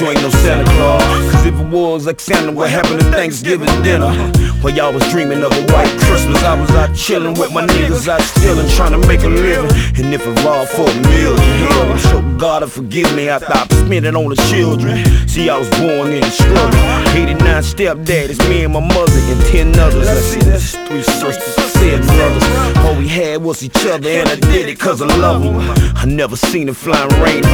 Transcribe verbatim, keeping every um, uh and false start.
you ain't no Santa Claus. Cause if it was like Santa, what happened to Thanksgiving dinner? While y'all was dreaming of a white Christmas, I was out chillin' with my niggas out stealin', trying to make a living. And if it all for a million, hell, I'm sure God will forgive me after I spent it on the children. See, I was born in the struggle. eighty-nine stepdaddies, me and my mother, and ten others. Let's see, that's three sisters, seven brothers. All we had was each other, and I did it cause I love them. I never seen it flying rain.